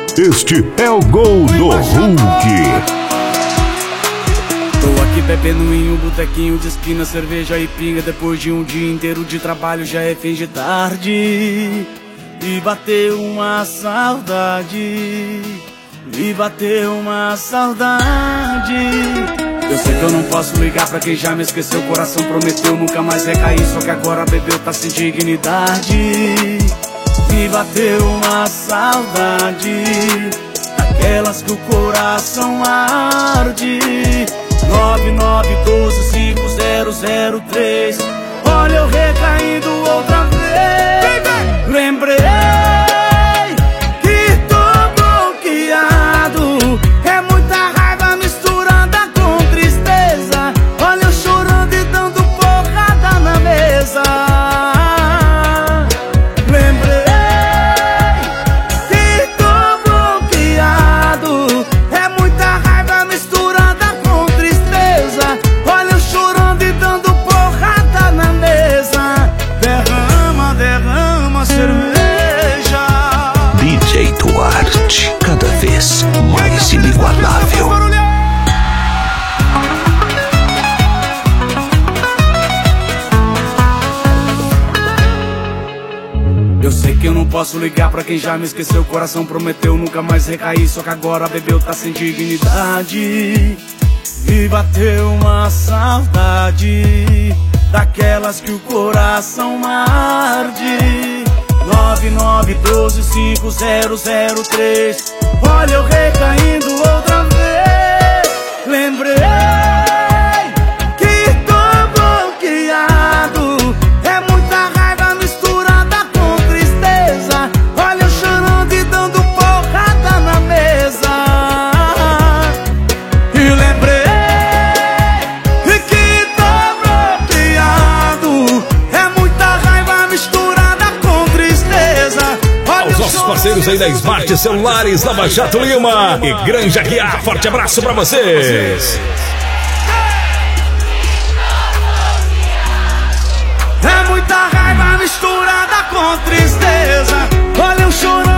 Este é o gol do Hulk. Tô aqui bebendo em um botequinho de esquina, cerveja e pinga. Depois de um dia inteiro de trabalho já é fim de tarde. E bateu uma saudade, me bateu uma saudade. Eu sei que eu não posso ligar pra quem já me esqueceu. O coração prometeu nunca mais recair, só que agora bebeu, tá sem dignidade. Me bateu uma saudade, daquelas que o coração arde. 99125003. Olha eu recaindo outra vez. Lembrei que tô bloqueado. É muita raiva misturada com tristeza. Olha eu chorando e dando porrada na mesa. Lembrei que tô bloqueado. É muita raiva misturada com tristeza. Olha eu chorando e dando porrada na mesa. Derrama, derrama cerveja. DJ Duarte, cada vez mais inigualável. Eu sei que eu não posso ligar pra quem já me esqueceu. O coração prometeu nunca mais recair, só que agora bebeu, tá sem dignidade. Me bateu uma saudade, daquelas que o coração arde. 99125003. Olha eu recaindo outra vez. Lembrei que tô bloqueado. É muita raiva misturada com tristeza. Olha eu chorando e dando porrada na mesa. E lembrei que tô bloqueado. É muita raiva misturada com tristeza. Aos nossos parceiros aí da Smart Celulares, Nova Jato Lima e Granja Guiar, forte abraço pra vocês. É muita raiva misturada com tristeza. Olha eu chorando